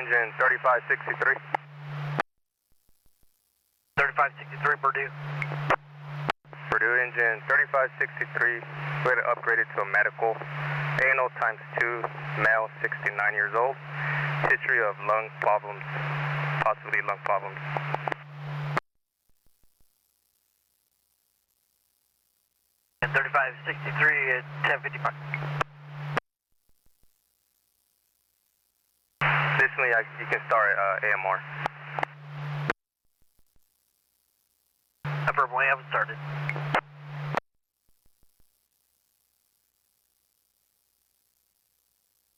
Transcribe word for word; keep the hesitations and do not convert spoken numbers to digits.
engine thirty-five sixty-three. thirty-five sixty-three, Purdue. Purdue engine thirty-five sixty-three. Go ahead and upgrade it to a medical. A N O times two, male, sixty-nine years old. History of lung problems, possibly lung problems. thirty-five sixty-three at ten fifty-five. Additionally, I, you can start uh, A M R. Affirmatively, I haven't started.